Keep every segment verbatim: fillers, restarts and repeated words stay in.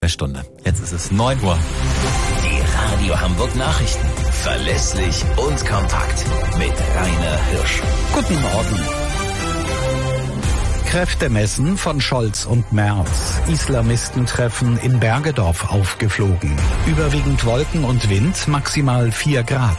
Stunde. Jetzt ist es neun Uhr. Die Radio Hamburg Nachrichten. Verlässlich und kompakt. Mit Rainer Hirsch. Guten Morgen. Kräftemessen von Scholz und Merz. Islamistentreffen in Bergedorf aufgeflogen. Überwiegend Wolken und Wind, maximal vier Grad.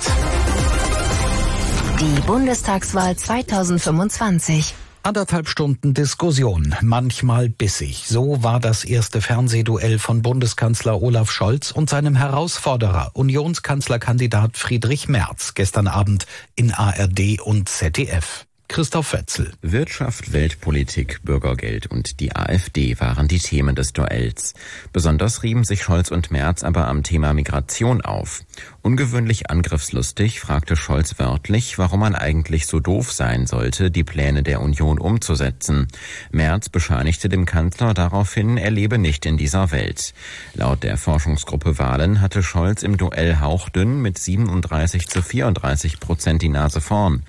Die Bundestagswahl zweitausendfünfundzwanzig. Anderthalb Stunden Diskussion, manchmal bissig. So war das erste Fernsehduell von Bundeskanzler Olaf Scholz und seinem Herausforderer, Unionskanzlerkandidat Friedrich Merz, gestern Abend in A R D und Z D F. Christoph Wetzel. Wirtschaft, Weltpolitik, Bürgergeld und die AfD waren die Themen des Duells. Besonders rieben sich Scholz und Merz aber am Thema Migration auf. Ungewöhnlich angriffslustig fragte Scholz wörtlich, warum man eigentlich so doof sein sollte, die Pläne der Union umzusetzen. Merz bescheinigte dem Kanzler daraufhin, er lebe nicht in dieser Welt. Laut der Forschungsgruppe Wahlen hatte Scholz im Duell hauchdünn mit siebenunddreißig zu vierunddreißig Prozent die Nase vorn.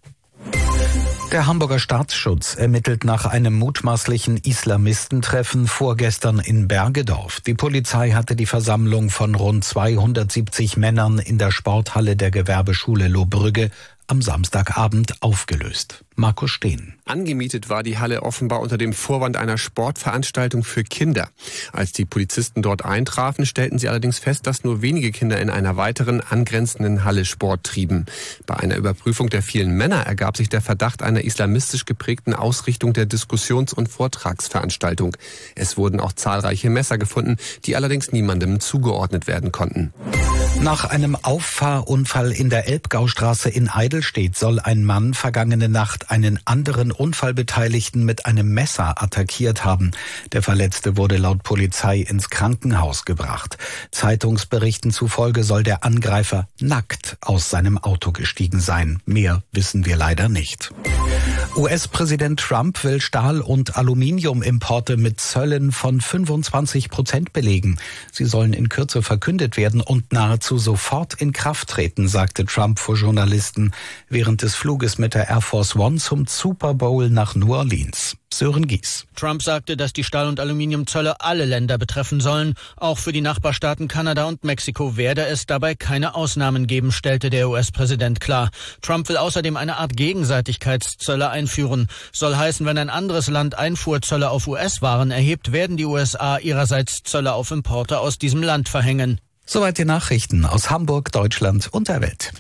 Der Hamburger Staatsschutz ermittelt nach einem mutmaßlichen Islamistentreffen vorgestern in Bergedorf. Die Polizei hatte die Versammlung von rund zweihundertsiebzig Männern in der Sporthalle der Gewerbeschule Lohbrügge am Samstagabend aufgelöst. Markus Steen. Angemietet war die Halle offenbar unter dem Vorwand einer Sportveranstaltung für Kinder. Als die Polizisten dort eintrafen, stellten sie allerdings fest, dass nur wenige Kinder in einer weiteren angrenzenden Halle Sport trieben. Bei einer Überprüfung der vielen Männer ergab sich der Verdacht einer islamistisch geprägten Ausrichtung der Diskussions- und Vortragsveranstaltung. Es wurden auch zahlreiche Messer gefunden, die allerdings niemandem zugeordnet werden konnten. Nach einem Auffahrunfall in der Elbgaustraße in Eidelstedt soll ein Mann vergangene Nacht einen anderen Unfallbeteiligten mit einem Messer attackiert haben. Der Verletzte wurde laut Polizei ins Krankenhaus gebracht. Zeitungsberichten zufolge soll der Angreifer nackt aus seinem Auto gestiegen sein. Mehr wissen wir leider nicht. U S-Präsident Trump will Stahl- und Aluminiumimporte mit Zöllen von fünfundzwanzig Prozent belegen. Sie sollen in Kürze verkündet werden und nahezu sofort in Kraft treten, sagte Trump vor Journalisten während des Fluges mit der Air Force One zum Super Bowl nach New Orleans. Sören Gies. Trump sagte, dass die Stahl- und Aluminiumzölle alle Länder betreffen sollen. Auch für die Nachbarstaaten Kanada und Mexiko werde es dabei keine Ausnahmen geben, stellte der U S-Präsident klar. Trump will außerdem eine Art Gegenseitigkeitszölle einführen. Soll heißen, wenn ein anderes Land Einfuhrzölle auf U S-Waren erhebt, werden die U S A ihrerseits Zölle auf Importe aus diesem Land verhängen. Soweit die Nachrichten aus Hamburg, Deutschland und der Welt.